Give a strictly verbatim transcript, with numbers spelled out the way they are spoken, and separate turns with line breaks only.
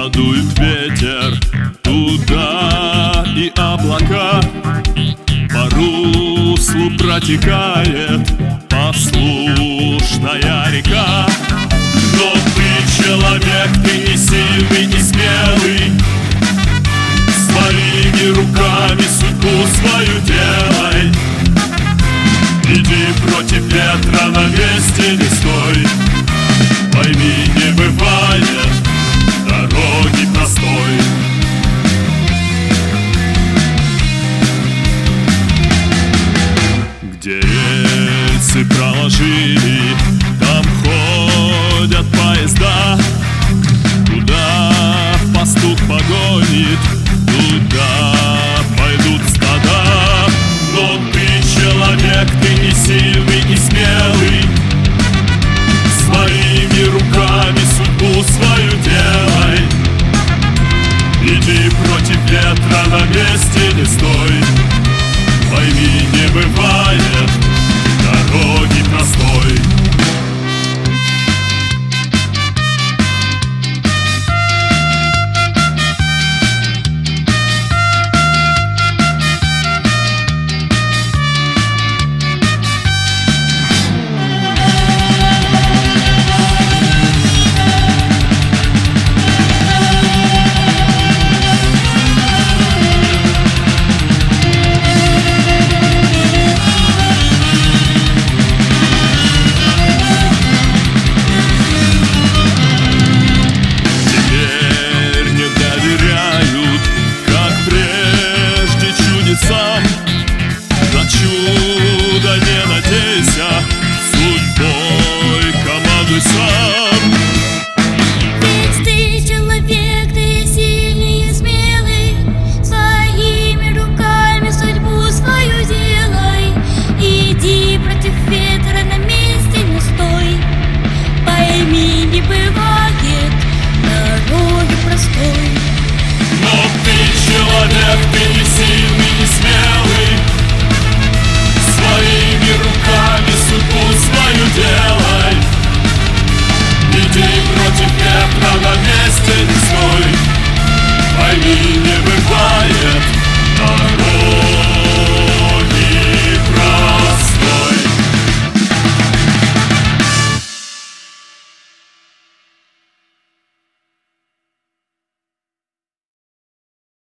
Подует ветер туда, и облака по руслу протекает послушная река. Но ты человек, ты не сильный, не смелый, своими руками судьбу свою делай. Иди против ветра, на месте не стой. Пойми, не бывает дороги простой. Где рельсы проложили, там ходят поезда. Куда пастух погонит, туда пойдут стада. Но ты человек, ты не сильный, не смелый, своими руками судьбу свою делай. Иди против ветра, на месте не стой. Пойми, не бывает дороги простой.